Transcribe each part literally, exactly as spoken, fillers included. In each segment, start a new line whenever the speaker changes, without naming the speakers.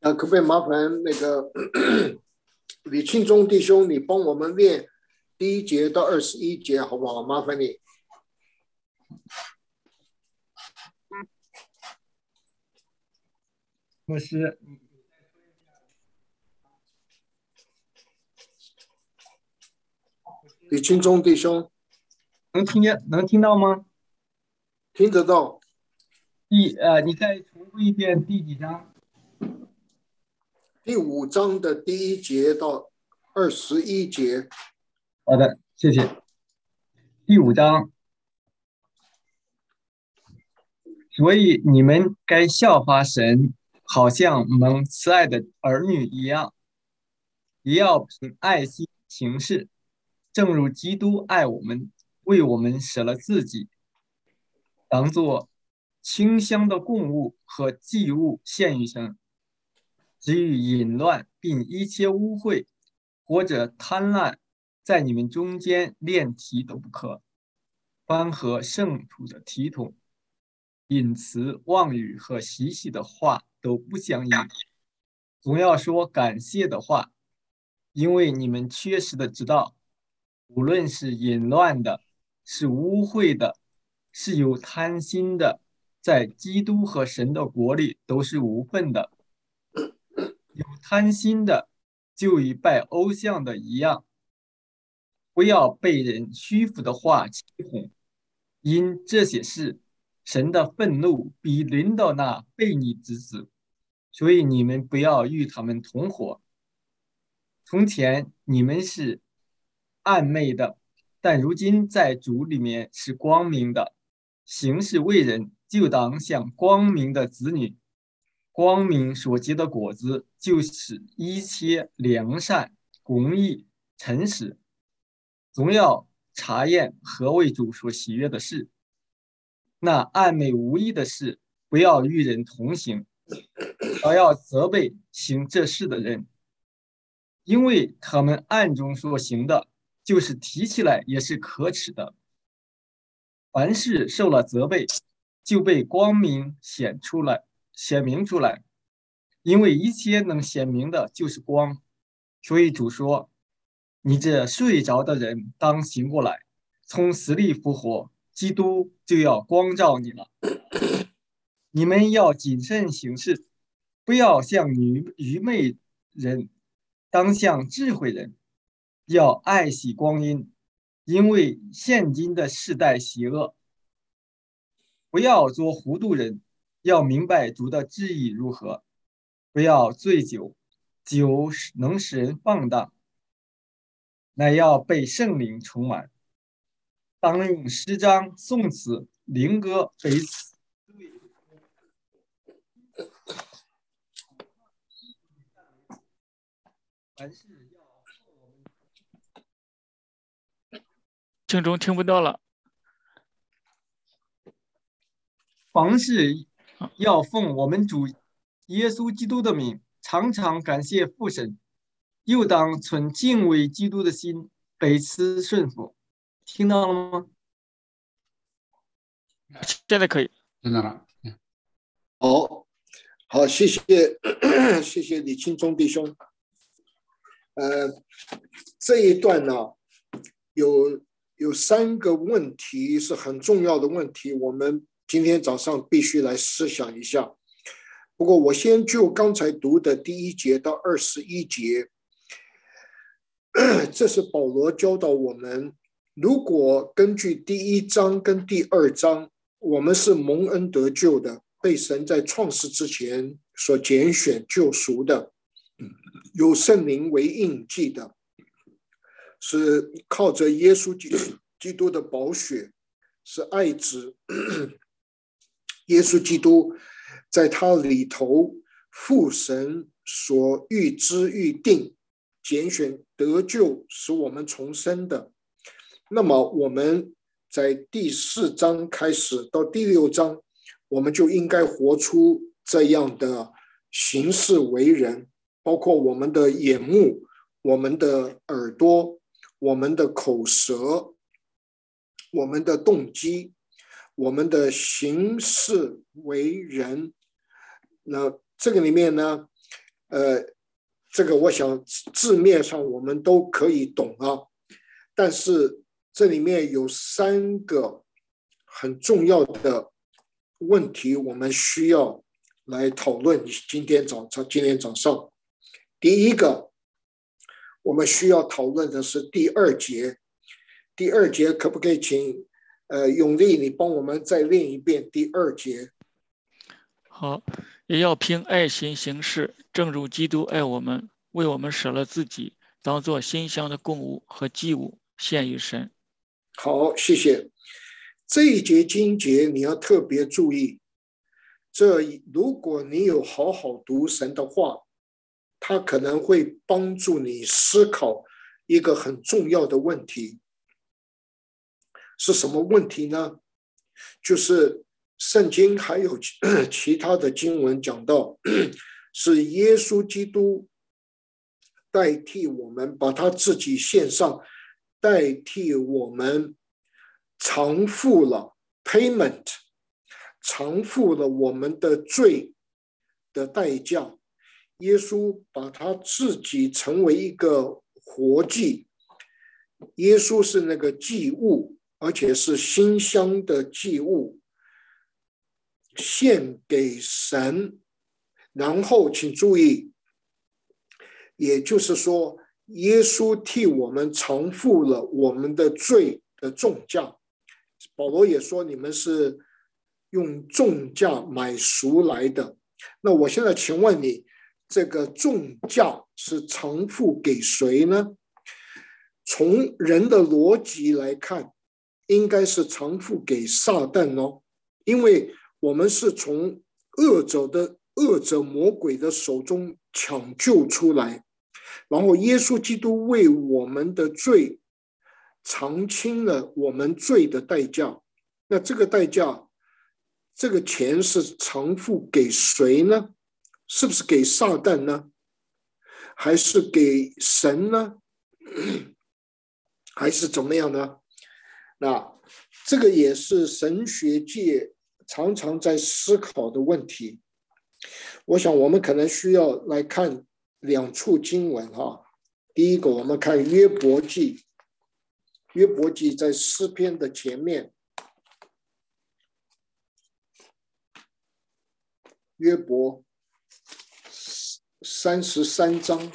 啊，可不可以麻烦那个李庆忠弟兄，你帮我们念第一节到二十一节，好不好？麻烦你。
牧师，
李庆忠弟兄，
能听见能听到吗？
听得到。
第呃，你再重复一遍第几章？
第五章的第一节到二十一节。
好的，谢谢。第五章，所以你们该效法神，好像蒙慈爱的儿女一样，也要凭爱心行事，正如基督爱我们，为我们舍了自己，当作清香的供物和祭物献于神。至于淫乱并一切污秽或者贪婪，在你们中间连提都不可，凡和圣徒的体统、隐词、妄语和习习的话都不相应，总要说感谢的话，因为你们确实的知道，无论是淫乱的，是污秽的，是有贪心的，在基督和神的国里都是无份的。有贪心的，就与拜偶像的一样，不要被人虚浮的话欺哄，因这些事，神的愤怒必临到那悖逆之子，所以你们不要与他们同伙。从前你们是暗昧的，但如今在主里面是光明的，行事为人就当像光明的子女。光明所结的果子，就是一切良善、公义、诚实，总要查验何为主所喜悦的事。那暧昧无益的事，不要与人同行，而要责备行这事的人，因为他们暗中所行的，就是提起来也是可耻的。凡事受了责备，就被光明显出来、显明出来。因为一切能显明的就是光，所以主说：“你这睡着的人，当醒过来，从死里复活，基督就要光照你了。你们要谨慎行事，不要像愚愚昧人，当像智慧人，要爱惜光阴，因为现今的世代邪恶。不要做糊涂人，要明白主的旨意如何。不要醉酒，酒能使人放荡，乃要被圣灵充满。当用诗章、颂词、灵歌、悲词。凡事要
听众听不到了。
凡事要奉我们主耶稣基督的名，常常感谢父神，又当存敬畏基督的心，彼此顺服。听到了吗？
现在可以。
听到了。
好，好，谢谢，谢谢李庆忠弟兄。呃，这一段呢，有有三个问题是很重要的问题，我们今天早上必须来思想一下。不过我先就刚才读的第一节到二十一节，这是保罗教导我们，如果根据第一章跟第二章，我们是蒙恩得救的，被神在创世之前所拣选救赎的，有圣灵为印记的，是靠着耶稣基督的宝血，是爱子耶稣基督在他里头父神所预知预定拣选得救使我们重生的。那么我们在第四章开始到第六章，我们就应该活出这样的行事为人，包括我们的眼目、我们的耳朵、我们的口舌、我们的动机、我们的行事为人。那这个里面呢， 呃，这个我想字面上我们都可以懂啊，但是这里面有三个很重要的问题，我们需要来讨论。今天早上，今天早上，第一个，我们需要讨论的是第二节。第二节可不可以请呃永利你帮我们再练一遍第二节？
好，也要凭爱心行事，正如基督爱我们，为我们舍了自己，当作馨香的供物和祭物献于神。
好，谢谢。这一节经节你要特别注意，这如果你有好好读神的话，它可能会帮助你思考一个很重要的问题。是什么问题呢？就是圣经还有其他的经文讲到，是耶稣基督代替我们，把他自己献上，代替我们偿付了 payment， 偿付了我们的罪的代价。耶稣把他自己成为一个活祭，耶稣是那个祭物，而且是馨香的祭物，献给神。然后请注意，也就是说，耶稣替我们偿付了我们的罪的重价。保罗也说，你们是用重价买赎来的。那我现在请问你，这个重价是偿付给谁呢？从人的逻辑来看，应该是偿付给撒旦哦，因为我们是从恶者的恶者魔鬼的手中抢救出来，然后耶稣基督为我们的罪偿清了我们罪的代价。那这个代价，这个钱是偿付给谁呢？是不是给撒旦呢？还是给神呢？还是怎么样呢？那这个也是神学界常常在思考的问题。我想我们可能需要来看两处经文哈。第一个，我们看约伯记，约伯记在诗篇的前面，约伯三十三章。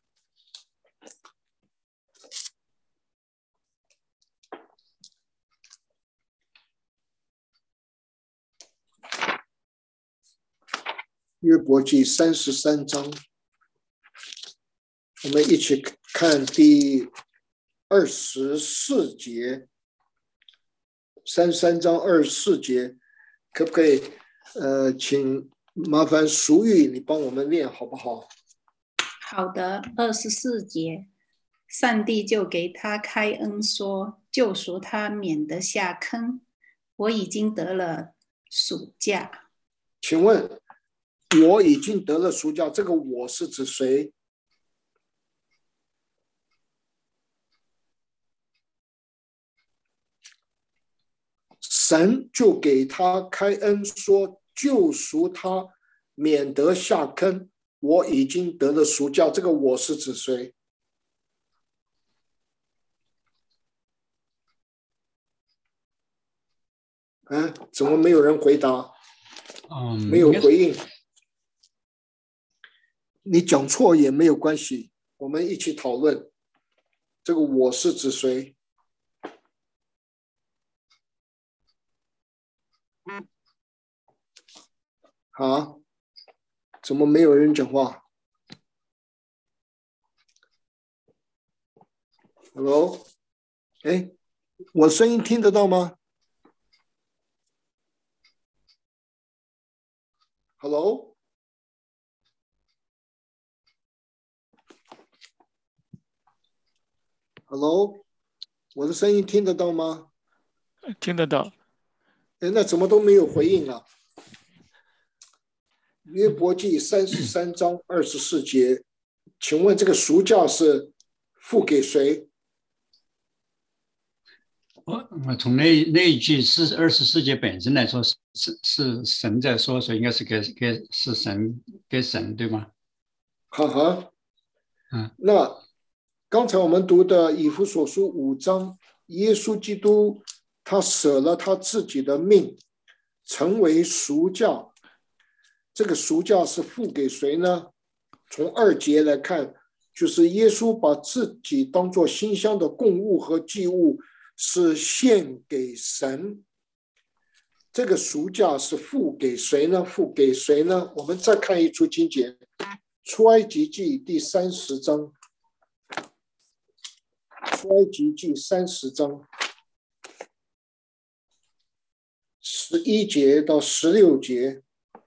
约伯记三十三章，我们一起看第二十四节。三十三章二十四节，可不可以？呃，请麻烦淑玉你帮我们念好不好？
好的，二十四节，上帝就给他开恩说，救赎他，免得下坑。我已经得了赎价。
请问，我已经得了赎价，这个我是指谁？神就给他开恩说，救赎他，免得下坑。我已经得了赎价，这个我是指谁？啊，怎么没有人回答？
嗯，
没有回应。你讲错也没有关系，我们一起讨论。这个我是指谁？啊？怎么没有人讲话 ？Hello， 哎，我声音听得到吗 ？Hello， Hello， 我的声音听得到吗？
听得到。
哎，那怎么都没有回应啊？约伯记三十三章二十四节，请问这个赎价是付给谁？
我我从那那一句是二十四节本身来说是是是神在说，所以应该是给给是神给神对吗？
哈哈，
嗯，
那刚才我们读的以弗所书五章，耶稣基督他舍了他自己的命，成为赎价。这个赎价是付给谁呢？从二节来看，就是耶稣把自己当作馨香的供物和祭物，是献给神。这个赎价是付给谁呢？付给谁呢？我们再看一处经节，出埃及记第三十章，出埃及记三十章十一节到十六节，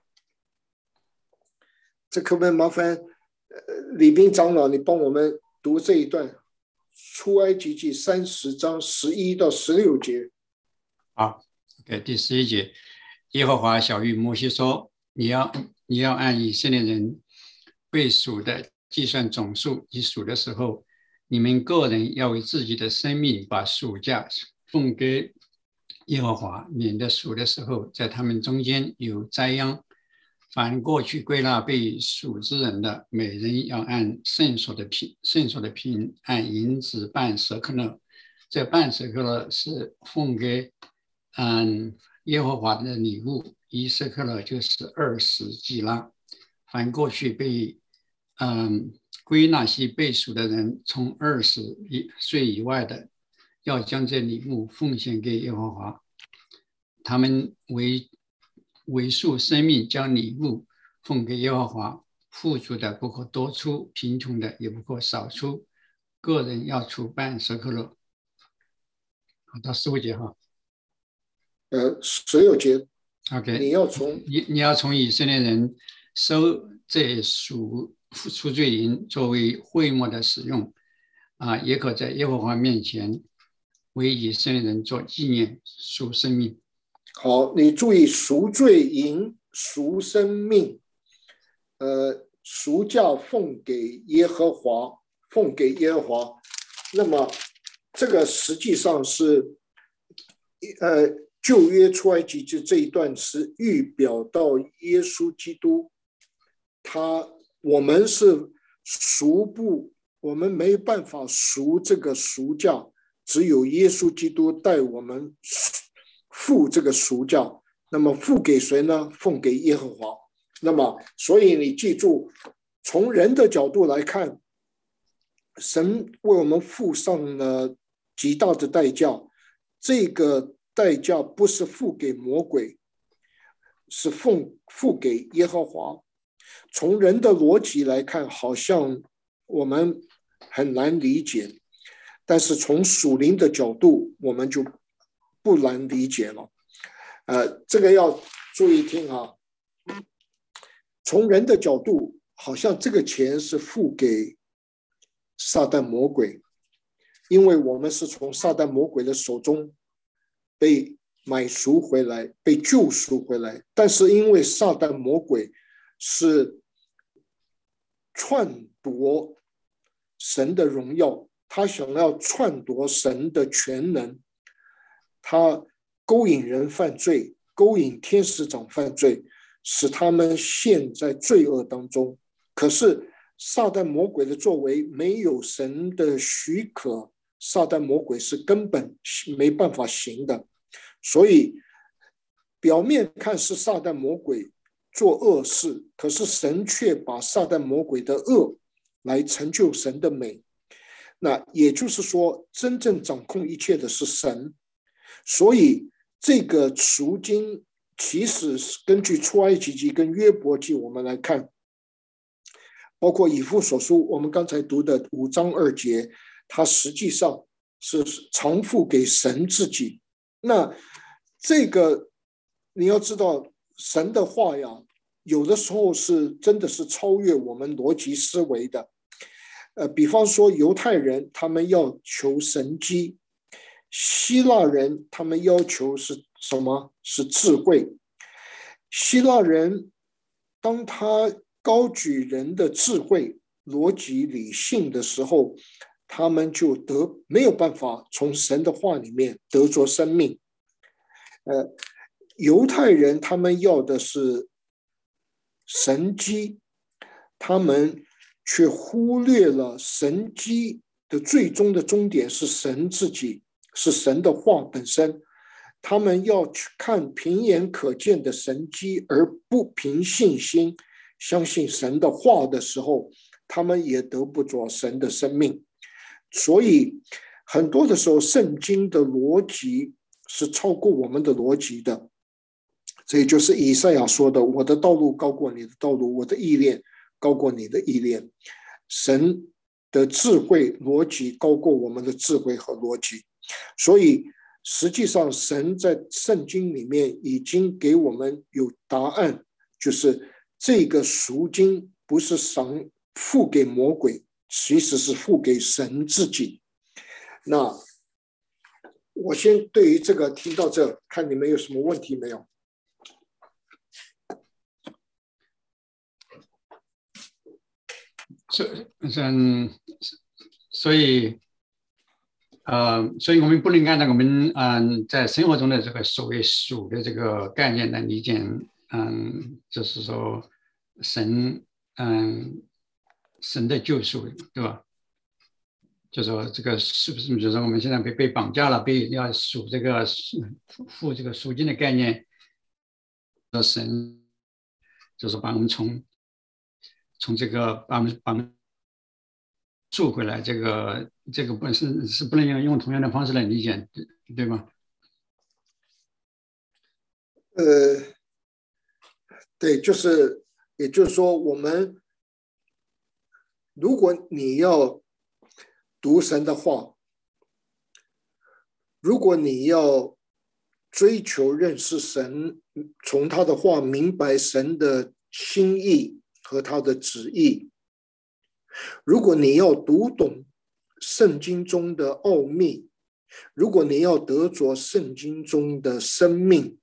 这可不可以麻烦李斌长老，你帮我们读这一段，出埃及记三十章十一到十六节。
好 ，OK， 第十一节，耶和华晓谕摩西说：“你要你要按以色列人被数的计算总数，以数的时候，你们个人要为自己的生命把赎价奉给耶和华，免得数的时候在他们中间有灾殃。凡过去归纳被数之人的，每人要按圣所的平，圣所的平按银子半舍克勒。这半舍克勒是奉给嗯耶和华的礼物，一舍克勒就是二十基拉。凡过去被嗯归纳些被数的人，从二十岁以外的，要将这礼物奉献给耶和华。他们为为数生命，将礼物奉给耶和华，富足的不可多出，贫穷的也不可少出，个人要出半舍克勒。好，到十五节哈。
呃，十六节
OK，
你要从
你你要从以色列人收这赎赎罪银作为会幕的使用啊，也可在耶和华面前为以色列人做纪念，赎生命。
好，你注意赎罪银、赎生命，呃，赎价奉给耶和华，奉给耶和华。那么这个实际上是，呃，旧约出埃及记这一段是预表到耶稣基督，他我们是赎不，我们没办法赎这个赎价，只有耶稣基督带我们付这个赎价。那么付给谁呢？奉给耶和华。那么所以你记住，从人的角度来看，神为我们付上了极大的代价，这个代价不是付给魔鬼，是奉付给耶和华。从人的逻辑来看，好像我们很难理解，但是从属灵的角度，我们就不难理解了。呃，这个要注意听哈。从人的角度，好像这个钱是付给撒旦魔鬼，因为我们是从撒旦魔鬼的手中被买赎回来，被救赎回来。但是因为撒旦魔鬼是篡夺神的荣耀，他想要篡夺神的全能，他勾引人犯罪，勾引天使长犯罪，使他们陷在罪恶当中。可是撒旦魔鬼的作为没有神的许可，撒旦魔鬼是根本没办法行的。所以表面看是撒旦魔鬼做恶事，可是神却把撒旦魔鬼的恶来成就神的美。那也就是说，真正掌控一切的是神。所以这个赎金其实根据出埃及记跟约伯记我们来看，包括以弗所书我们刚才读的五章二节，它实际上是偿付给神自己。那这个你要知道，神的话呀，有的时候是真的是超越我们逻辑思维的。呃，比方说犹太人他们要求神迹，希腊人他们要求是什么？是智慧。希腊人当他高举人的智慧、逻辑、理性的时候，他们就得没有办法从神的话里面得着生命。呃，犹太人他们要的是神迹，他们却忽略了神迹的最终的终点是神自己，是神的话本身。他们要去看凭眼可见的神迹，而不凭信心相信神的话的时候，他们也得不着神的生命。所以很多的时候，圣经的逻辑是超过我们的逻辑的。这也就是以赛亚说的，我的道路高过你的道路，我的意念高过你的意念。神的智慧逻辑高过我们的智慧和逻辑。所以实际上神在圣经里面已经给我们有答案，就是这个赎金不是赏付给魔鬼，其实是付给神自己。那我先对于这个听到这，看你们有什么问题没有？
所以，所以，呃，所以我们不能按照我们嗯、呃、在生活中的这个所谓属的这个概念来理解，嗯，就是说神嗯神的救赎，对吧？就说这个是不是？比如说我们现在被被绑架了，被要赎这个付这个赎金的概念，说神就是把我们从从这个把我们把我们赎回来，这个这个本身是不能用用同样的方式来理解，对对吗？
呃，对，就是也就是说，我们如果你要读神的话，如果你要追求认识神，从他的话明白神的心意和他的旨意，如果你要读懂圣经中的奥秘，如果你要得着圣经中的生命，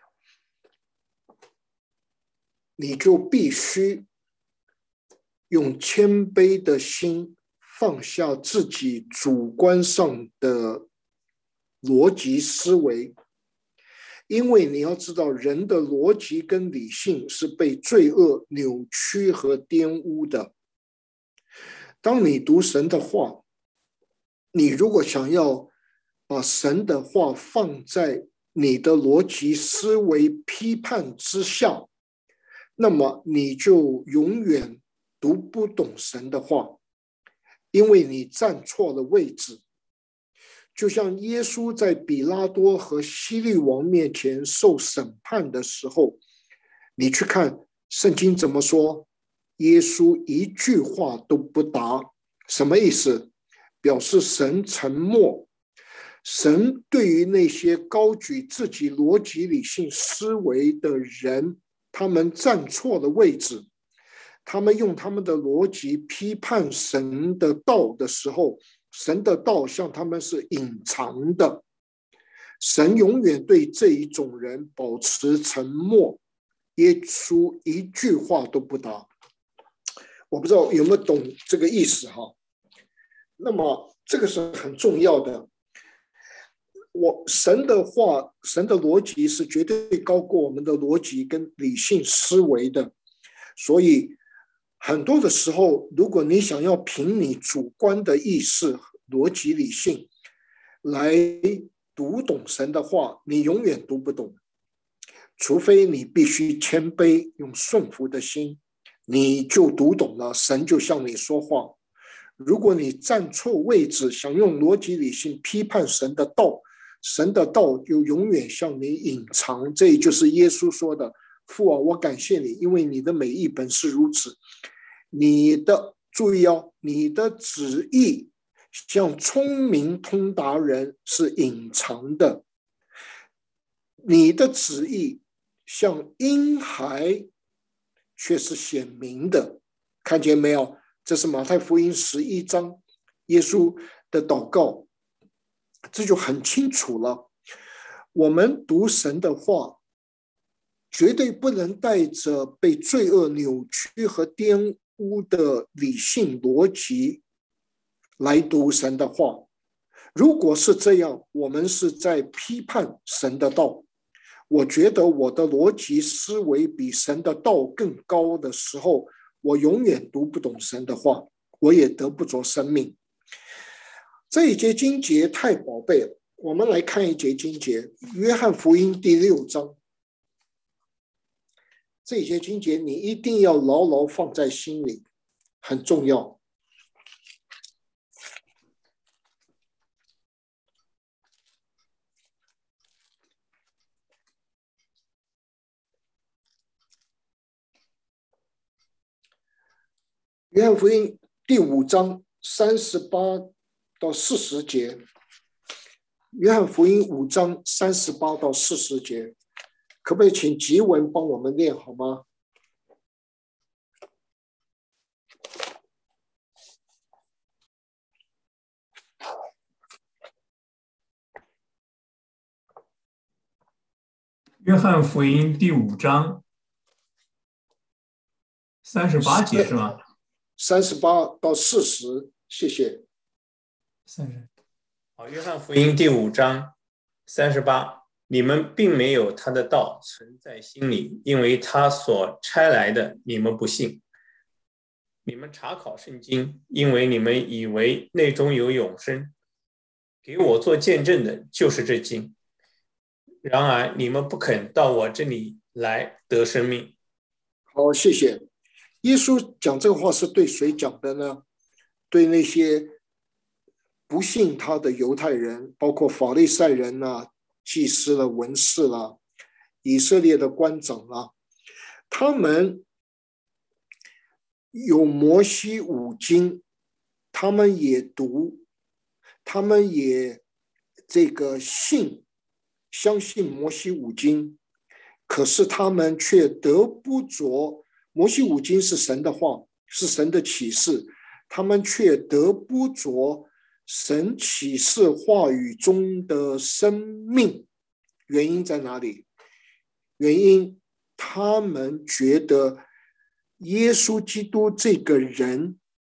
你就必须用谦卑的心放下自己主观上的逻辑思维，因为你要知道，人的逻辑跟理性是被罪恶扭曲和玷污的。当你读神的话，你如果想要把神的话放在你的逻辑思维批判之下，那么你就永远读不懂神的话，因为你站错了位置。就像耶稣在比拉多和希律王面前受审判的时候，你去看圣经怎么说，耶稣一句话都不答。什么意思？表示神沉默。神对于那些高举自己逻辑理性思维的人，他们站错了位置，他们用他们的逻辑批判神的道的时候，神的道向他们是隐藏的。神永远对这一种人保持沉默，耶稣一句话都不答。我不知道有没有懂这个意思哈？那么这个是很重要的。我神的话，神的逻辑是绝对高过我们的逻辑跟理性思维的，所以很多的时候，如果你想要凭你主观的意识、逻辑、理性来读懂神的话，你永远读不懂。除非你必须谦卑，用顺服的心，你就读懂了，神就向你说话。如果你站错位置，想用逻辑理性批判神的道，神的道就永远向你隐藏。这也就是耶稣说的，父啊，我感谢你，因为你的美意本是如此。你的，注意哦，你的旨意像聪明通达人是隐藏的，你的旨意像婴孩却是显明的。看见没有？这是马太福音十一章耶稣的祷告，这就很清楚了。我们读神的话，绝对不能带着被罪恶扭曲和玷污的理性逻辑来读神的话。如果是这样，我们是在批判神的道。我觉得我的逻辑思维比神的道更高的时候， 我永远读不懂神的话，我也得不着生命。这一节经节太宝贝了，我们来看一节经节，约翰福音第六章。这一节经节你一定要牢牢放在心里，很重要。约翰福音第五章三十八到四十节，约翰福音五章三十八到四十节，可不可以请吉文帮我们念好吗？
约翰福音第五章三十八节是吗？
三十八到四十，谢谢。
三十。
好，约翰福音第五章三十八，你们并没有他的道存在心里，因为他所差来的你们不信。你们查考圣经，因为你们以为内中有永生。给我做见证的就是这经。然而你们不肯到我这里来得生命。
好，谢谢。耶稣讲这个话是对谁讲的呢？对那些不信他的犹太人，包括法利赛人啦、祭司啦、文士啦、以色列的官长啦，他们有摩西五经，他们也读，他们也这个信相信摩西五经，可是他们却得不着。摩西五经是神的话，是神的启示，他们却得不着神启示话语中的生命。原因在哪里？原因他们觉得耶稣基督这个人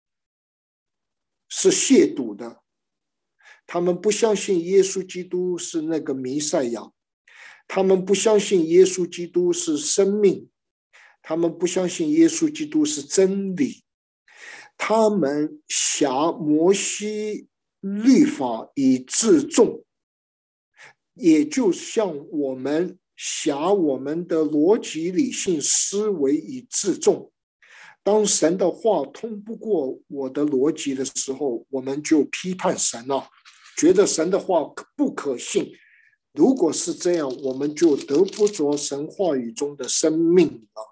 是亵渎的，他们不相信耶稣基督是那个弥赛亚，他们不相信耶稣基督是生命，他们不相信耶稣基督是真理，他们辖摩西律法以自重，也就像我们辖我们的逻辑理性思维以自重。当神的话通不过我的逻辑的时候，我们就批判神了，觉得神的话不可信。如果是这样，我们就得不着神话语中的生命了。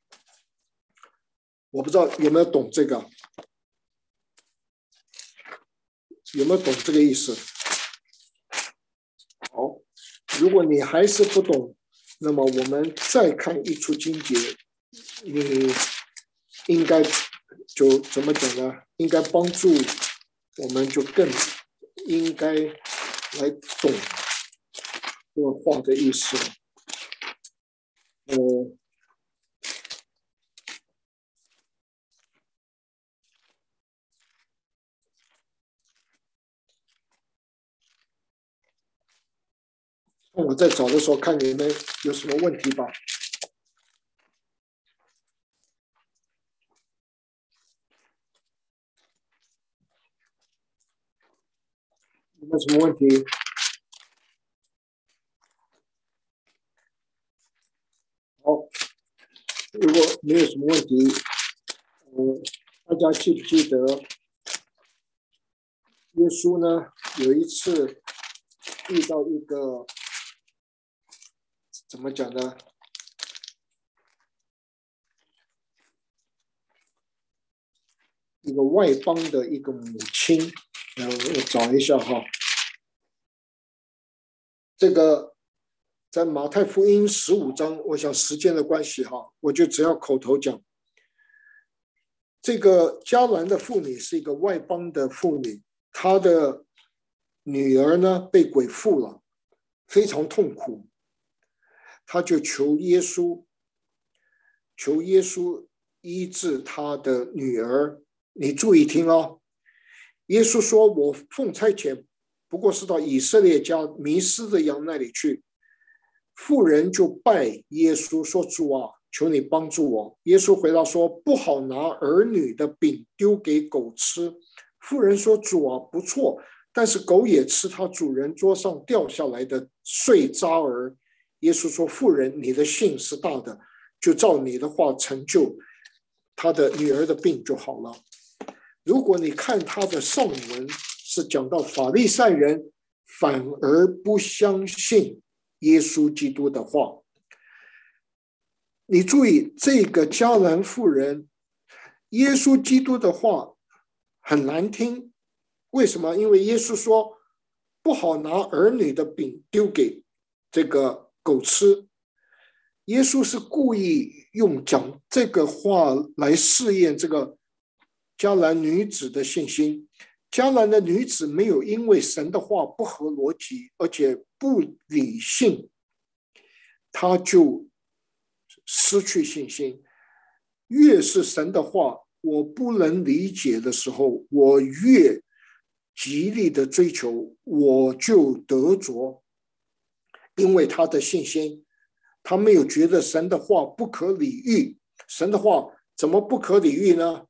我不知道有没有懂这个，有没有懂这个意思？好，如果你还是不懂，那么我们再看一出经节，你应该就怎么讲呢？应该帮助我们就更应该来懂这个话的意思。呃我在找的时候看你们有什么问题吧。有没有什么问题？好，如果没有什么问题，呃，大家记不记得耶稣呢？有一次遇到一个怎么讲呢？一个外邦的一个母亲，呃，我找一下哈。这个在马太福音十五章，我想时间的关系哈，我就只要口头讲。这个迦南的妇女是一个外邦的妇女，她的女儿呢被鬼附了，非常痛苦。他就求耶稣，求耶稣医治他的女儿。你注意听哦，耶稣说：“我奉差遣，不过是到以色列家迷失的羊那里去。”妇人就拜耶稣说：“主啊， 求你帮助我。耶稣回答说，不好拿儿女的饼丢给狗吃。妇人说，主啊，不错，但是狗也吃它主人桌上掉下来的碎渣儿。耶稣说，妇人，你的信是大的，就照你的话成就，他的女儿的病就好了。如果你看他的上文是讲到法利赛人反而不相信耶稣基督的话，你注意这个迦南妇人，耶稣基督的话很难听。为什么？因为耶稣说不好拿儿女的饼丢给这个狗吃。耶稣是故意用讲这个话来试验这个迦南女子的信心。迦南的女子没有因为神的话不合逻辑而且不理性，她就失去信心。越是神的话我不能理解的时候，我越极力的追求，我就得着。因为他的信心，他没有觉得神的话不可理喻。神的话怎么不可理喻呢？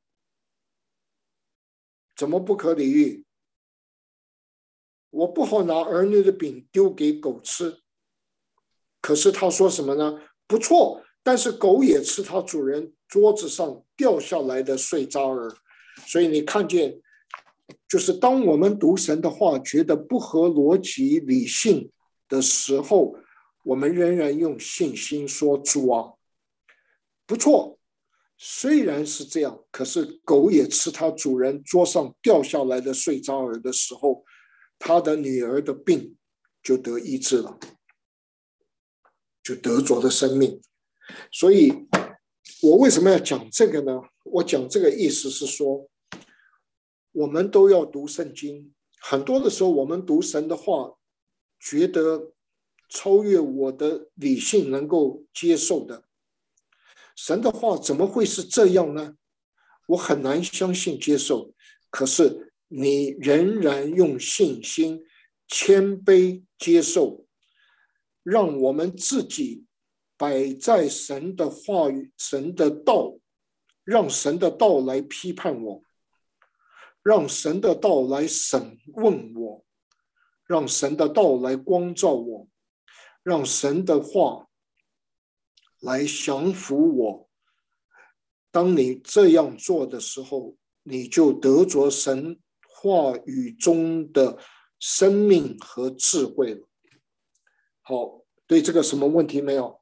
怎么不可理喻？我不好拿儿女的饼丢给狗吃。可是他说什么呢？不错，但是狗也吃它主人桌子上掉下来的碎渣儿。所以你看见，就是当我们读神的话觉得不合逻辑理性的时候，我们仍然用信心说，主啊，不错，虽然是这样，可是狗也吃它主人桌上掉下来的碎渣儿的时候，他的女儿的病就得医治了，就得着了生命。所以我为什么要讲这个呢？我讲这个意思是说，我们都要读圣经。很多的时候我们读神的话觉得超越我的理性能够接受的。神的话怎么会是这样呢？我很难相信接受。可是你仍然用信心谦卑接受，让我们自己摆在神的话语，神的道，让神的道来批判我，让神的道来审问我，让神的道来光照我，让神的话来降服我。当你这样做的时候，你就得着神话语中的生命和智慧了。好，对这个什么问题没有？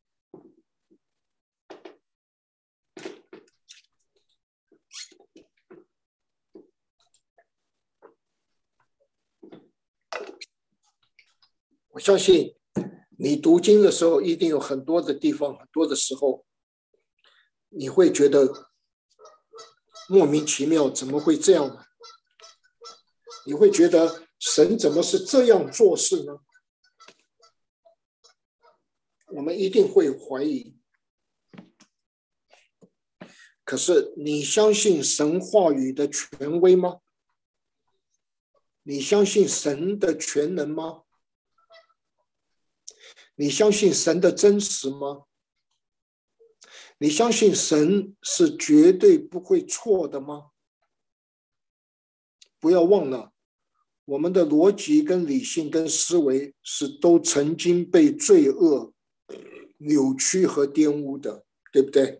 我相信你读经的时候一定有很多的地方，很多的时候你会觉得莫名其妙，怎么会这样呢？你会觉得神怎么是这样做事呢？我们一定会怀疑。可是你相信神话语的权威吗？你相信神的全能吗？你相信神的真实吗？你相信神是绝对不会错的吗？不要忘了，我们的逻辑跟理性跟思维是都曾经被罪恶扭曲和玷污的，对不对？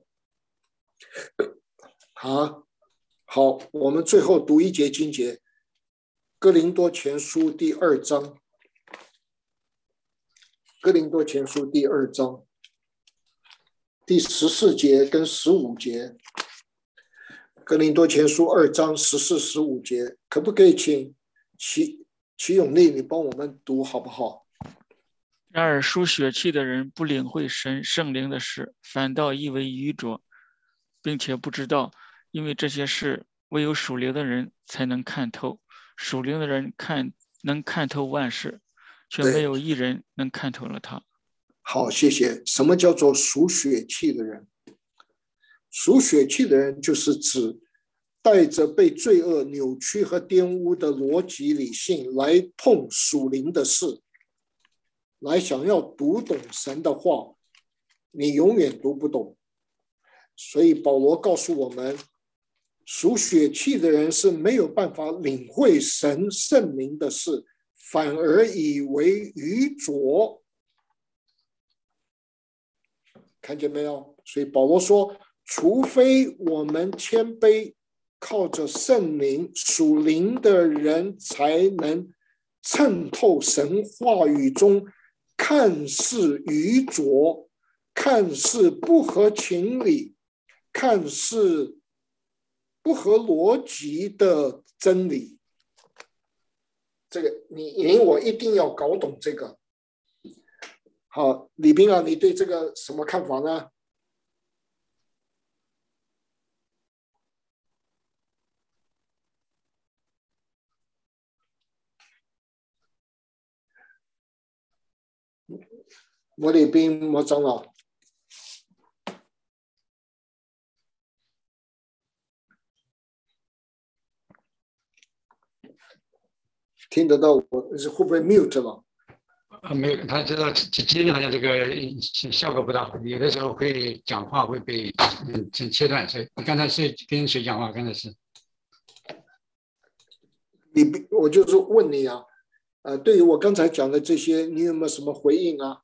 好，好，我们最后读一节经节，哥林多前书第二章，哥林多前书第二章第十四节跟十五节，哥林多前书二章十四、十五节，可不可以请齐齐永利你帮我们读好不好？
然而属血气的人不领会神圣灵的事，反倒以为愚拙，并且不知道，因为这些事唯有属灵的人才能看透。属灵的人看能看透万事，却没有一人能看透了他。
好，谢谢。什么叫做属血气的人？属血气的人就是指带着被罪恶扭曲和玷污的逻辑理性来碰属灵的事，来想要读懂神的话， 你永远读不懂。所以保罗告诉我们，属血气的人是没有办法领会神圣灵的事，反而以为愚拙。看见没有？所以保罗说，除非我们谦卑，靠着圣灵属灵的人才能渗透神话语中看似愚拙、看似不合情理、看似不合逻辑的真理。这个你你我一定要搞懂这个。好，李斌啊，你对这个什么看法呢？莫李斌，莫长老，听得到我是会不会 mute 了？
呃，没有，他知道今天好像这个效果不大好，有的时候会讲话会被嗯切断，所以你刚才是跟谁讲话？刚才是
你，我就是问你啊，呃，对于我刚才讲的这些，你有没有什么回应啊？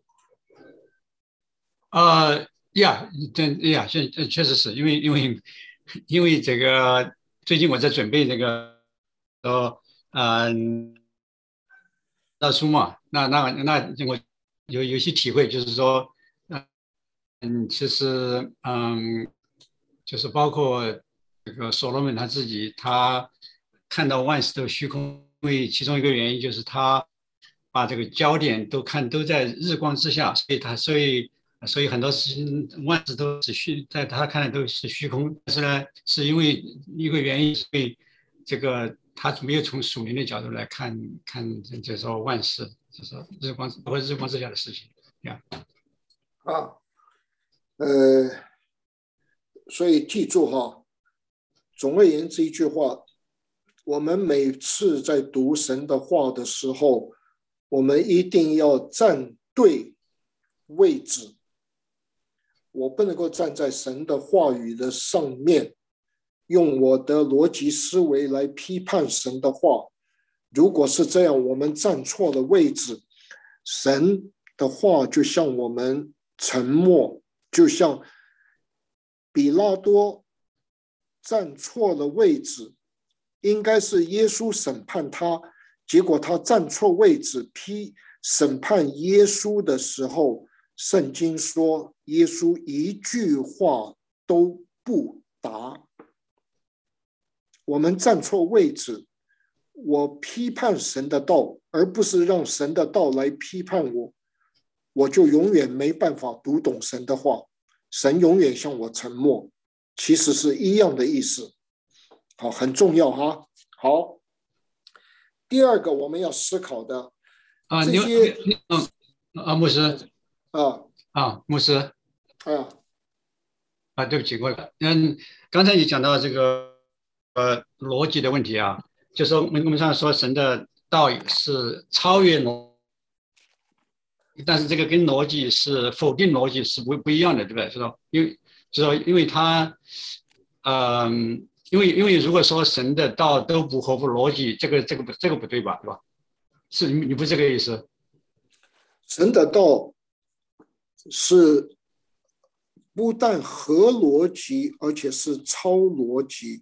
呃呀，真呀，现确实是因为因为因为这个最近我在准备那个呃嗯。大书嘛，那那那我有有些体会，就是说，嗯，其实嗯，就是包括这个所罗门他自己，他看到万事都虚空，因为其中一个原因就是他把这个焦点都看都在日光之下，所以他所以所以很多事情万事都是虚，在他看来都是虚空。但是呢，是因为一个原因，所以这个。他没有从属灵的角度来看看，就是说万事，就是说日光，包括日光之下的事情，呀。
啊，呃，所以记住哈，总而言之一句话，我们每次在读神的话的时候，我们一定要站对位置。我不能够站在神的话语的上面。用我的逻辑思维来批判神的话，如果是这样，我们站错了位置，神的话就像我们沉默，就像比拉多站错了位置，应该是耶稣审判他，结果他站错位置批审判耶稣的时候，圣经说耶稣一句话都不答。我们站错位置，我批判神的道，而不是让神的道来批判我，我就永远没办法读懂神的话，神永远向我沉默，其实是一样的意思。好，很重要哈。好，第二个我们要思考的
啊，
这些
嗯啊，牧师
啊
啊，牧师
啊
啊，对不起，我嗯，刚才你讲到这个。呃，逻辑的问题啊，就是说我们上说神的道是超越逻辑，但是这个跟逻辑是否定逻辑是不不一样的，对不对？就说因为就说因为他，嗯、呃，因为因为如果说神的道都不合乎逻辑，这个这个不这个不对吧？对吧？是你你不是这个意思？
神的道是不但合逻辑，而且是超逻辑。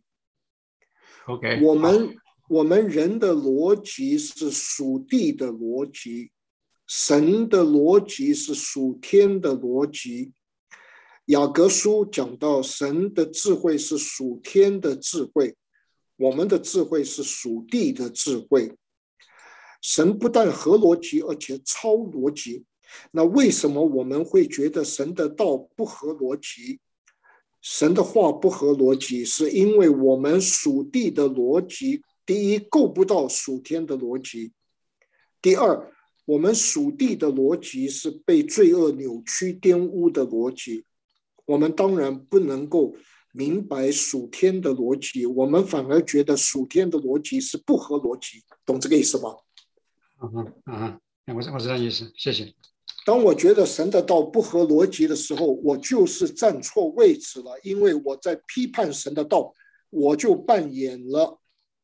OK，
我们我们人的逻辑是属地的逻辑，神的逻辑是属天的逻辑。雅各书讲到神的智慧是属天的智慧，我们的智慧是属地的智慧。神不但合逻辑，而且超逻辑。那为什么我们会觉得神的道不合逻辑？神的话不合逻辑，是因为我们属地的逻辑，第一够不到属天的逻辑，第二，我们属地的逻辑是被罪恶扭曲玷污的逻辑，我们当然不能够明白属天的逻辑，我们反而觉得属天的逻辑是不合逻辑，懂这个意思吗？
嗯嗯嗯，我我知道意思，谢谢。
当我觉得神的道不合逻辑的时候，我就是站错位置了，因为我在批判神的道，我就扮演了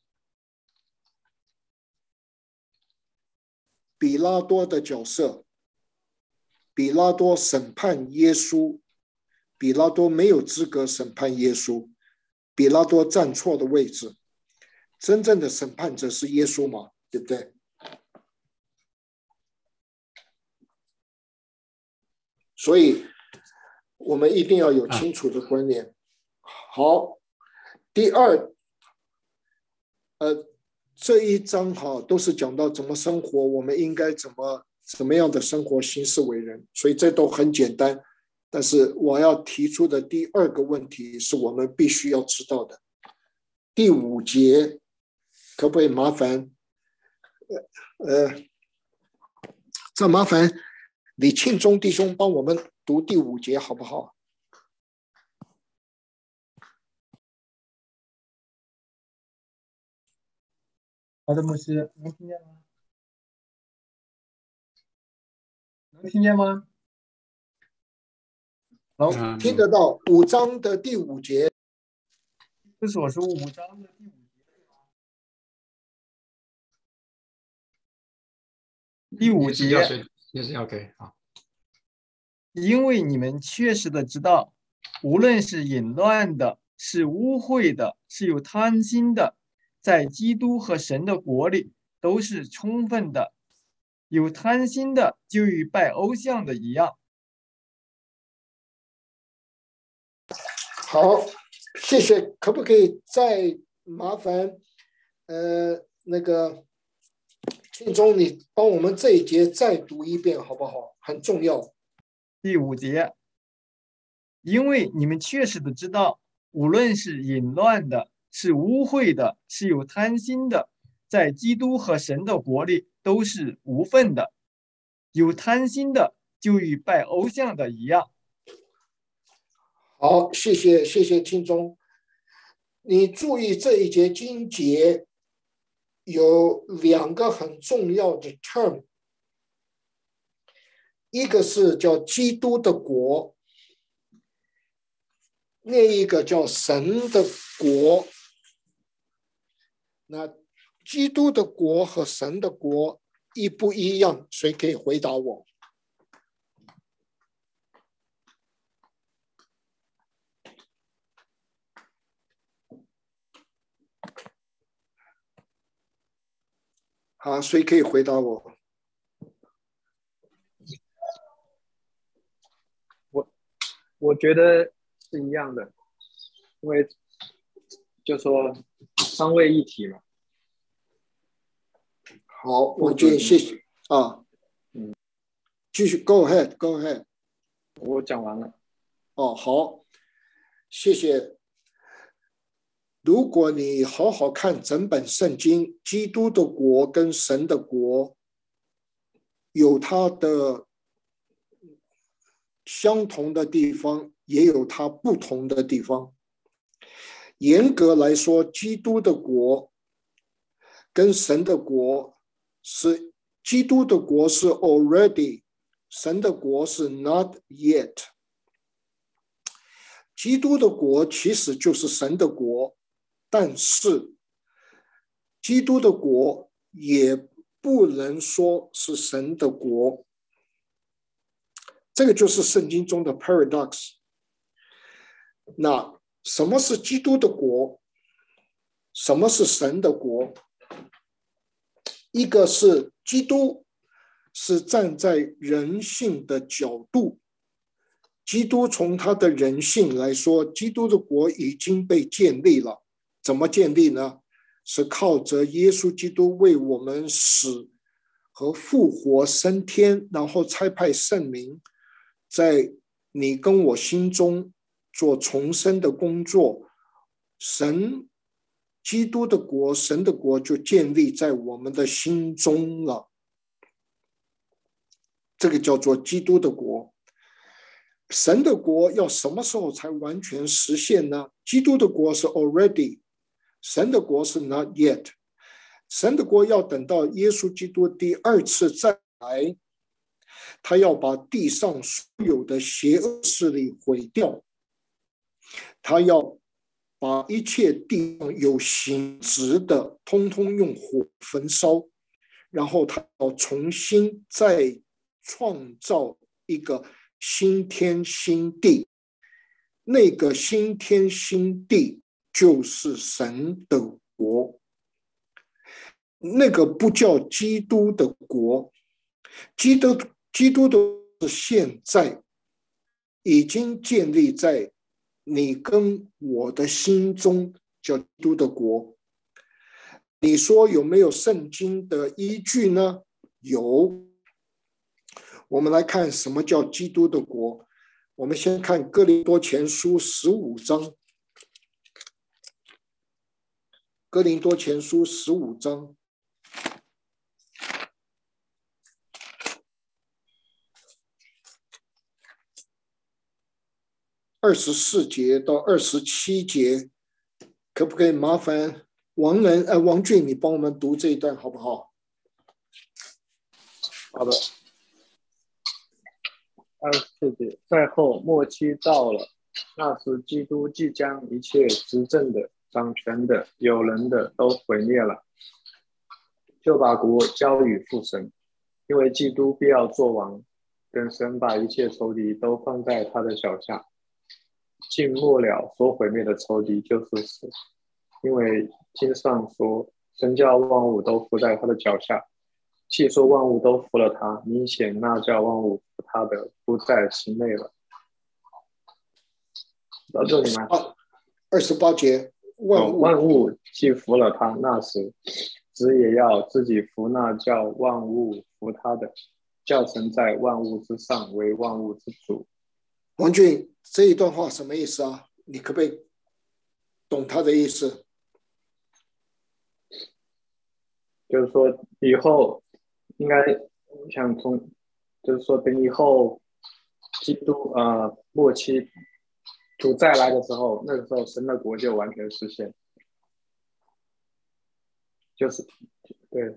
比拉多的角色。比拉多审判耶稣，比拉多没有资格审判耶稣，比拉多站错的位置。真正的审判者是耶稣嘛，对不对？所以我们一定要有清楚的观念。好，第二，呃，这一章哈都是讲到怎么生活，我们应该怎么怎么样的生活行事为人，所以这都很简单。但是我要提出的第二个问题是我们必须要知道的。第五节，可不可以麻烦？呃，呃这麻烦李庆忠弟兄帮我们读第五节好不好？
好的，牧师，能听见吗？能听见吗？
能听得到。五章的第五节，
这是我说五章的第五节。第五节
也是 OK 好。
因为你们确实的知道，无论是淫乱的，是污秽的，是有贪心的，在基督和神的国里都是充分的。有贪心的就与拜偶像的一样。
好，谢谢。可不可以再麻烦呃那个庆忠，你帮我们这一节再读一遍好不好？很重要。
第五节，因为你们确实的知道，无论是淫乱的，是污秽的，是有贪心的，在基督和神的国里都是无份的。有贪心的就与拜偶像的一样。
好，谢谢谢谢庆忠。你注意这一节经节有两个很重要的 term， 一个是叫基督的国，另一个叫神的国。那基督的国和神的国一不一样？谁可以回答我？好，谁可以回答我？
我我觉得是一样的，因为就说三位一体嘛。
好，我就谢谢啊。
嗯，
继续 ，Go ahead，Go ahead。
我讲完了。
哦，好，谢谢。如果你好好看整本圣经，基督的国跟神的国有它的相同的地方，也有它不同的地方。严格来说，基督的国跟神的国是，基督的国是 already， 神的国是 not yet。基督的国其实就是神的国，但是基督的国也不能说是神的国。这个就是圣经中的 paradox。那什么是基督的国？什么是神的国？一个是基督是站在人性的角度，基督从他的人性来说，基督的国已经被建立了。怎么建立呢？是靠着耶稣基督为我们死和复活升天，然后差派圣灵在你跟我心中做重生的工作。神基督的国，神的国就建立在我们的心中了。这个叫做基督的国。神的国要什么时候才完全实现呢？基督的国是 already， 神的国是 not yet。 神的国要等到耶稣基督第二次再来， 他要把地上所有的邪恶势力毁掉，他要把一切地上有形质的通通用火焚烧，然后他要重新再创造一个新天新地。那个新天新地就是神的国，那个不叫基督的国，基督基督的现在已经建立在你跟我的心中，叫基督的国。你说有没有圣经的依据呢？有。我们来看什么叫基督的国。我们先看哥林多前书十五章，哥林多前书十五章二十四节到二十七节，可不可以麻烦王仁呃王俊你帮我们读这一段好不好？
好的。二十四节，在后末期到了，那时基督即将一切执政的、掌权的、有人的都毁灭了，就把国交与父神，因为基督必要作王，等神把一切仇敌都放在他的脚下。尽末了，所毁灭的仇敌就是死，因为经上说，神叫万物都伏在他的脚下。既说万物都服了他，明显那叫万物服他的不在其内了。到这里吗？
二十八节，万物、
哦、万物既服了他，那时子也要自己服那叫万物服他的，叫神在万物之上为万物之主。
王俊，这一段话什么意思啊？你可不可以懂他的意思？
就是说以后应该想从，就是说等以后基督呃末期主再来的时候，那个时候神的国就完全实现。就是对。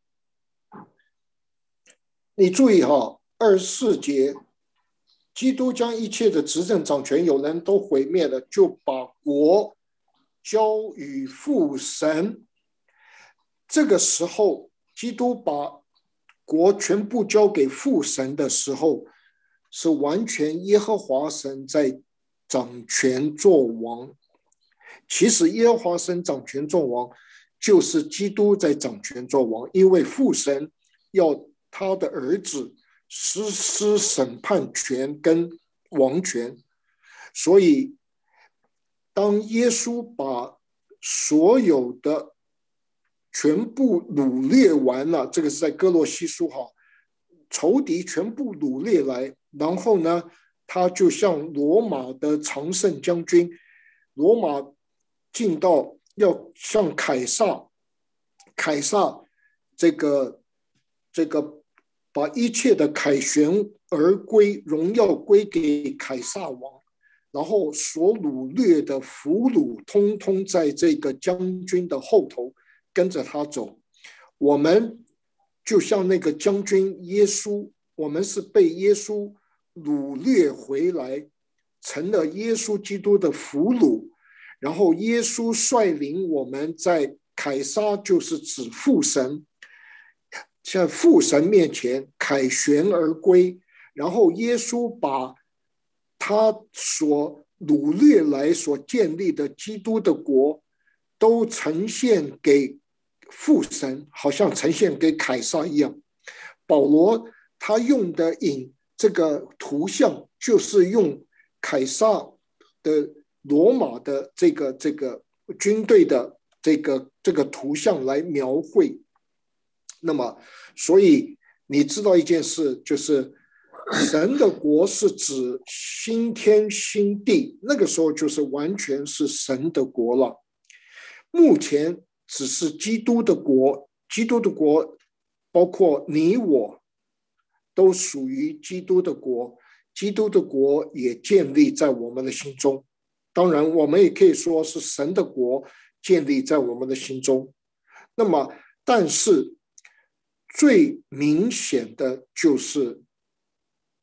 你注意哈，二十四节，基督将一切的执政掌权有人都毁灭了，就把国交与父神。这个时候，基督把国全部交给父神的时候，是完全耶和华神在掌权作王。其实耶和华神掌权作王，就是基督在掌权作王，因为父神要他的儿子实施审判权跟王权，所以当耶稣把所有的全部掳掠完了，这个是在哥罗西书哈，仇敌全部掳掠来，然后呢，他就像罗马的常胜将军，罗马进到要向凯撒，凯撒这个这个把一切的凯旋而归，荣耀归给凯撒王，然后所掳掠的俘虏，通通在这个将军的后头。跟着他走，我们就像那个将军耶稣，我们是被耶稣掳掠回来，成了耶稣基督的俘虏，然后耶稣率领我们在凯撒，就是指父神，在父神面前凯旋而归，然后耶稣把他所掳掠来所建立的基督的国都呈现给父神，好像呈现给凯撒一样。保罗他用的引这个图像，就是用凯撒的罗马的这个这个军队的这个这个图像来描绘。那么，所以你知道一件事，就是神的国是指新天新地，那个时候就是完全是神的国了。目前只是基督的国，基督的国包括你我都属于基督的国，基督的国也建立在我们的心中。当然我们也可以说是神的国建立在我们的心中。那么但是最明显的就是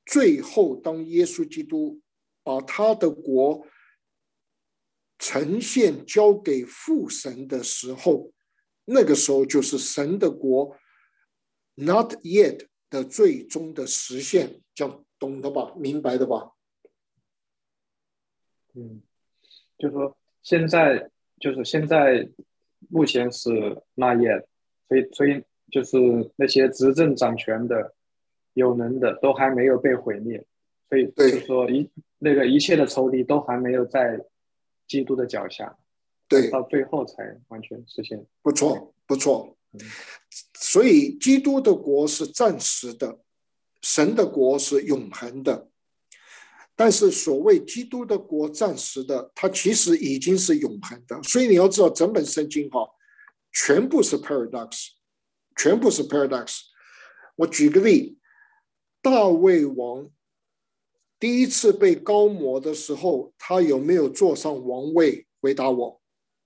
最后当耶稣基督把他的国呈现交给父神的时候，那个时候就是神的国 not yet 的最终的实现，这样懂的吧？明白的吧？
嗯，就是说现在就是现在目前是 not yet，所以所以就是那些执政掌权的、有能的都还没有被毁灭，所以就是说一那个一切的仇敌都还没有在基督的脚下，
对，
到最后才完全实现。
不错，不错。所以基督的国是暂时的，神的国是永恒的。但是所谓基督的国暂时的，它其实已经是永恒的。所以你要知道，整本圣经哈，全部是 paradox， 全部是 paradox。我举个例，大卫王第一次被膏抹的时候，他有没有坐上王位？回答我。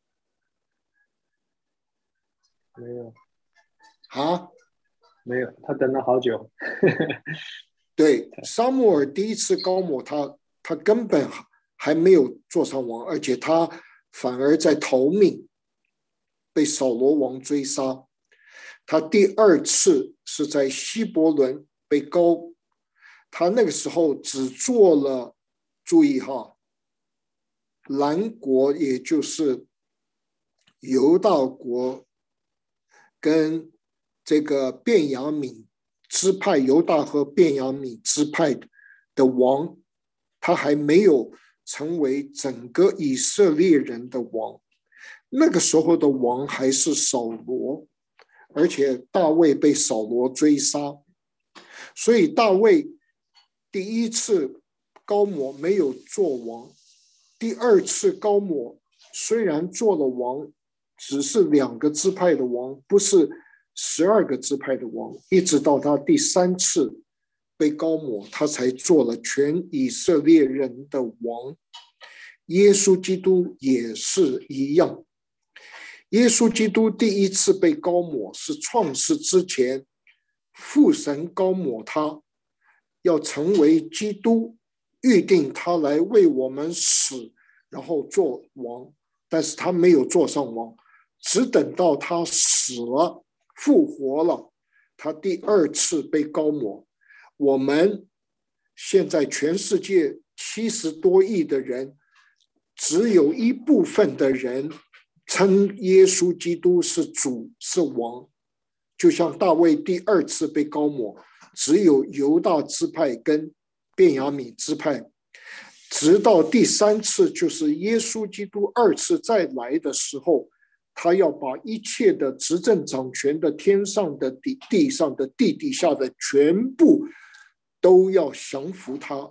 没有。
啊？
没有，他等了好久。
对，撒母耳第一次膏抹他，他根本还没有坐上王，而且他反而在逃命，被扫罗王追杀。他第二次是在希伯伦被膏，他那个时候只做了，注意哈，南国也就是犹大国跟这个便雅悯支派，犹大和便雅悯支派的王，他还没有成为整个以色列人的王。那个时候的王还是扫罗，而且大卫被扫罗追杀，所以大卫第一次膏抹没有做王，第二次膏抹虽然做了王，只是两个支派的王，不是十二个支派的王，一直到他第三次被膏抹，他才做了全以色列人的王。耶稣基督也是一样，耶稣基督第一次被膏抹是创世之前，父神膏抹他，要成为基督，预定他来为我们死，然后做王，但是他没有做上王，只等到他死了复活了，他第二次被膏抹。我们现在全世界七十多亿的人，只有一部分的人称耶稣基督是主是王，就像大卫第二次被膏抹，只有犹大支派跟便雅悯支派，直到第三次就是耶稣基督二次再来的时候，他要把一切的执政掌权的天上的地地上的地底下的全部都要降服他，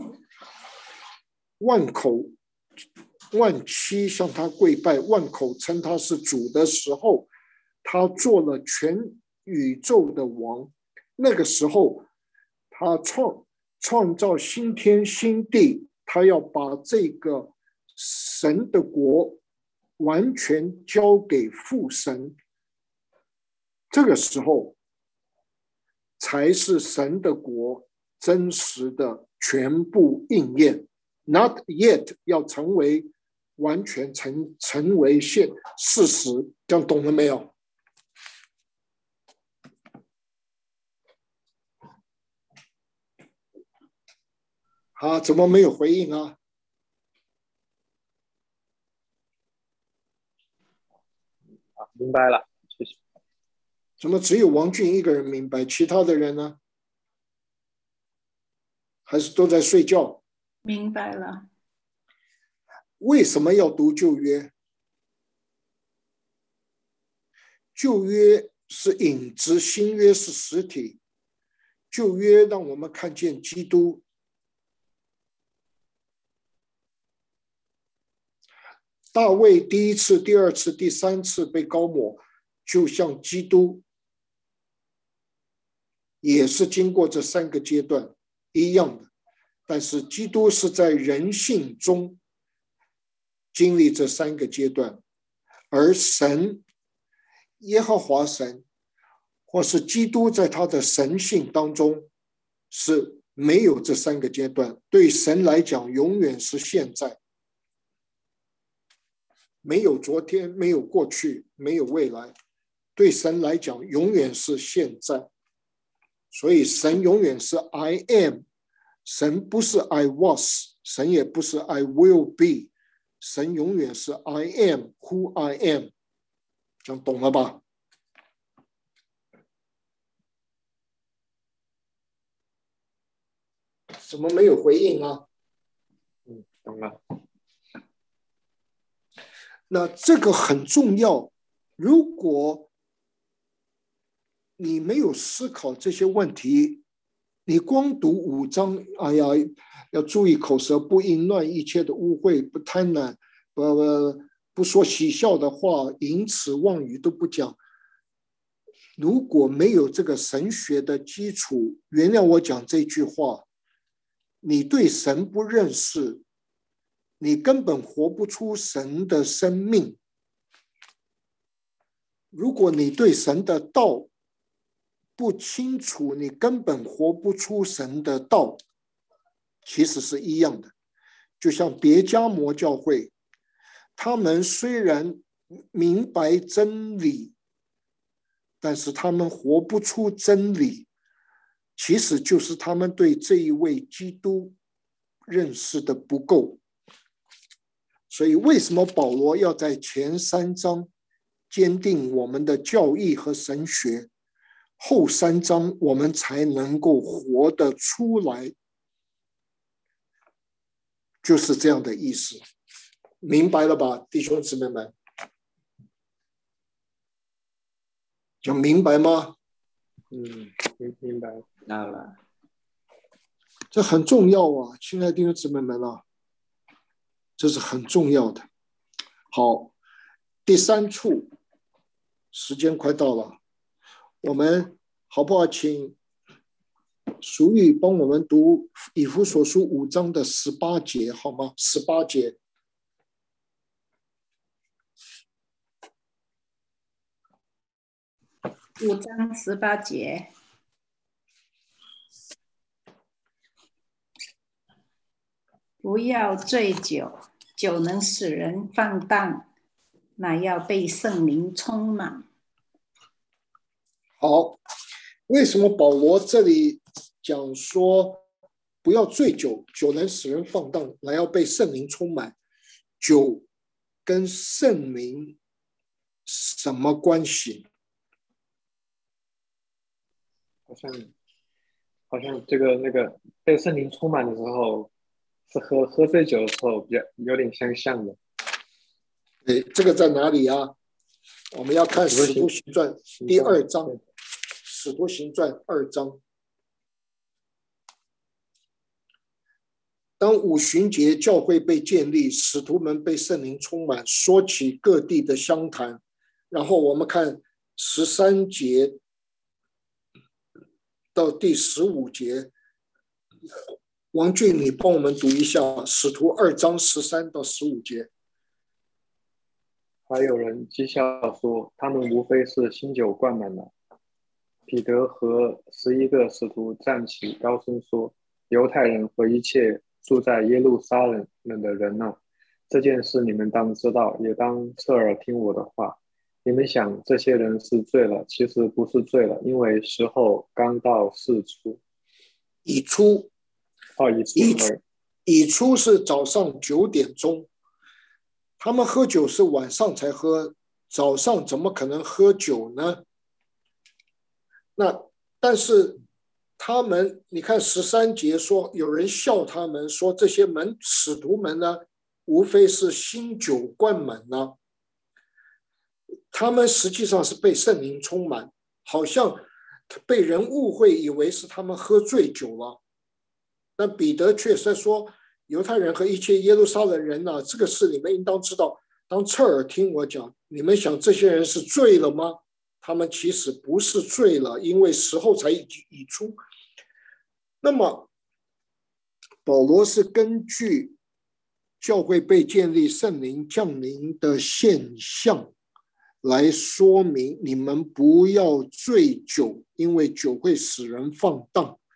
万口万膝向他跪拜，万口称他是主的时候，他做了全宇宙的王。那个时候他创创造新天新地，他要把这个神的国完全交给父神，这个时候才是神的国真实的全部应验。 Not yet 要成为完全成成为现事实，这样懂了没有？啊，怎么没有回应啊？
啊，明白了，谢谢。
怎么只有王俊一个人明白，其他的人呢？还是都在睡觉？
明白了。
为什么要读旧约？旧约是影子，新约是实体。旧约让我们看见基督，大卫第一次、第二次、第三次被膏抹，就像基督也是经过这三个阶段一样的，但是基督是在人性中经历这三个阶段，而神耶和华神或是基督在他的神性当中是没有这三个阶段，对神来讲永远是现在，没有昨天，没有过去，没有未来，对神来讲永远是现在。所以神永远是 I am， 神不是 I was， 神也不是 I will be， 神永远是 I am who I am。 讲懂了吧？怎么没有回应啊？
嗯，懂了。
那这个很重要，如果你没有思考这些问题，你光读五章，哎呀，要注意口舌，不淫乱，一切的污秽，不贪婪，不不说嬉笑的话，淫词妄语都不讲。如果没有这个神学的基础，原谅我讲这句话，你对神不认识，你根本活不出神的生命。如果你对神的道不清楚，你根本活不出神的道，其实是一样的。就像别迦摩教会，他们虽然明白真理，但是他们活不出真理，其实就是他们对这一位基督认识的不够。所以为什么保罗要在前三章坚定我们的教义和神学，后三章我们才能够活得出来，就是这样的意思。明白了吧，弟兄姊妹们？讲明白吗？
嗯，明明白
到了。
这很重要啊，亲爱的弟兄姊妹们啊，这是很重要的。好，第三处，时间快到了，我们好不好请淑玉帮我们读以弗所书五章的十八节，好吗？十八节。
五章十八节，不要醉酒，酒能使人放荡，乃要被圣灵充满。
好，为什么保罗这里讲说不要醉酒，酒能使人放荡，乃要被圣灵充满？酒跟圣灵什么关系？
好像好像这个那个被圣灵充满的时候，是喝喝醉酒的时候比较有点相像的。
对，这个在哪里啊？我们要看《使徒行传》第二章，《使徒行传》二章。当五旬节教会被建立，使徒们被圣灵充满，说起各地的相谈。然后我们看十三节到第十五节，王俊，你帮我们读一下《使徒二章》十三到十五节。
还有人讥笑说，他们无非是新酒灌满了。彼得和十一个使徒站起，高声说：“犹太人和一切住在耶路撒冷的人啊，这件事你们当知道，也当侧耳听我的话。你们想这些人是醉了，其实不是醉了，因为时候刚到巳初。
已出，
哦，已出，
已出是早上九点钟，他们喝酒是晚上才喝，早上怎么可能喝酒呢？那但是他们，你看十三节说，有人笑他们说，这些门使徒们呢，无非是新酒灌满了。他们实际上是被圣灵充满，好像被人误会，以为是他们喝醉酒了。但彼得却是说，犹太人和一切耶路撒冷人啊，这个事你们应当知道，当侧耳听我讲。你们想这些人是醉了吗？他们其实不是醉了，因为时候才已出。那么保罗是根据教会被建立、圣灵降临的现象来说明，你们不要醉酒，因为酒会使人放荡，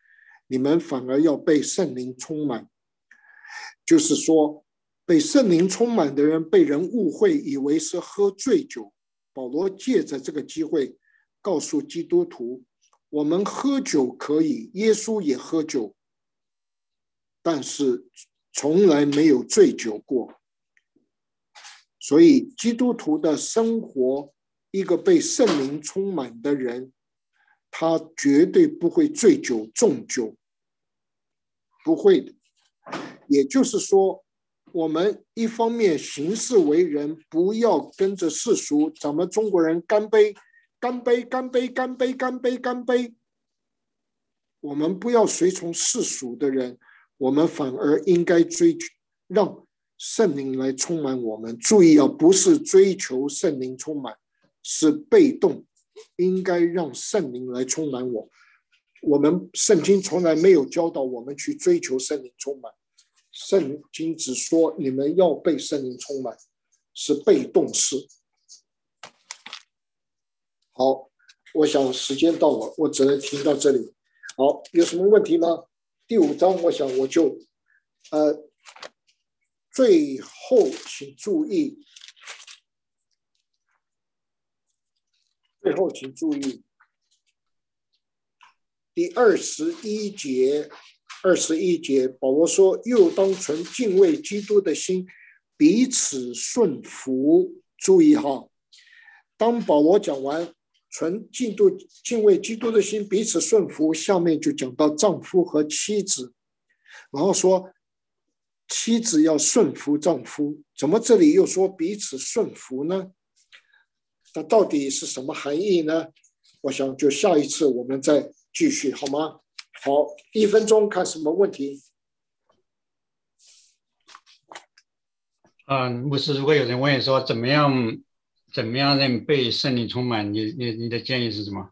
你们反而要被圣灵充满。就是说，被圣灵充满的人被人误会，以为是喝醉酒。保罗借着这个机会告诉基督徒，我们喝酒可以，耶稣也喝酒，但是从来没有醉酒过。所以基督徒的生活，一个被圣灵充满的人，他绝对不会醉酒重酒，不会的。也就是说，我们一方面行事为人，不要跟着世俗，咱们中国人干杯干杯干杯干杯干杯干杯，我们不要随从世俗的人，我们反而应该追求让圣灵来充满我们。注意啊，不是追求圣灵充满，是被动，应该让圣灵来充满我。我们圣经从来没有教导我们去追求圣灵充满，圣经只说你们要被圣灵充满，是被动式。好，我想时间到了，我只能停到这里。好，有什么问题吗？第五章我想我就呃最后请注意，最后请注意第二十一节，二十一节，保罗说：“又当存敬畏基督的心，彼此顺服。”注意哈，当保罗讲完存敬督敬畏基督的心，彼此顺服，下面就讲到丈夫和妻子，然后说妻子要顺服丈夫，怎么这里又说彼此顺服呢？那到底是什么含义呢？我想就下一次我们再继续，好吗？好，一分钟看什么问题。
嗯，牧师，如果有人问说怎么样怎么样让被圣灵充满，你你你的建议是什么？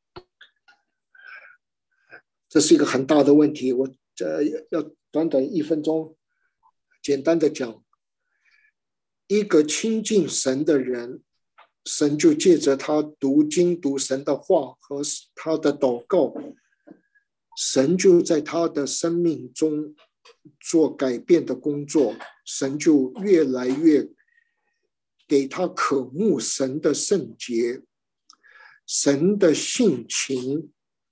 这是一个很大的问题，我这要短短一分钟简单的讲。一个亲近神的人，神就借着他读经读神的话和他的祷告，神就在他的生命中做改变的工作，神就越来越给他渴慕神的圣洁，神的性情，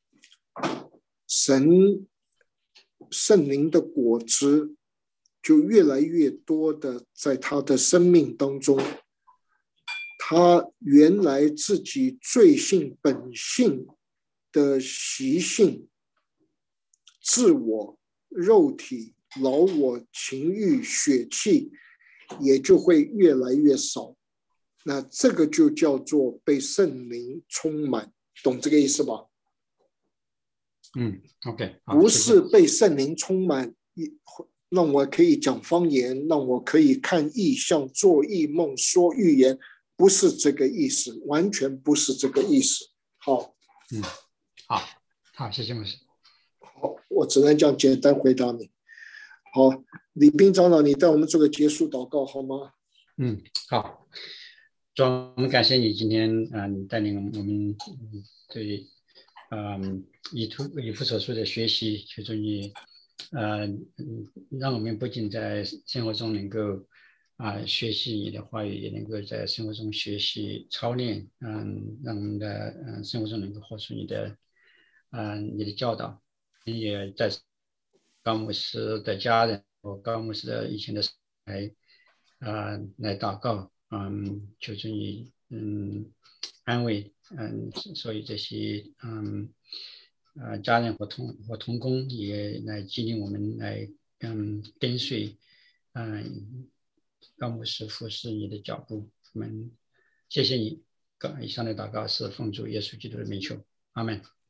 神圣灵的果子就越来越多的在他的生命当中，他原来自己罪性本性的习性，自我、肉体、老我、情欲、血气也就会越来越少。那这个就叫做被圣灵充满，懂这个意思吧？
嗯 ，OK，
不是被圣灵充满，让我可以讲方言，让我可以看异象、做异梦、说预言，不是这个意思，完全不是这个意思。好，
嗯，好，好，谢谢牧师。
好，我只能这样简单回答你。好，李斌长老，你带我们做个结束祷告好吗？
嗯，好。主，我们感谢你今天啊、呃，你带领我们对嗯以图以弗所书的学习，求主你呃让我们不仅在生活中能够啊、呃、学习你的话语，也能够在生活中学习操练，嗯，让我们的嗯、呃、生活中能够活出你的嗯、呃、你的教导。也在高牧师的家人和高牧师的以前的来啊、呃、来祷告。嗯，求主你嗯安慰嗯，所以这些嗯呃家人和同和同工也来激励我们来嗯跟随嗯高牧师服侍你的脚步。我们谢谢你。以上的祷告是奉主耶稣基督的名求，阿们。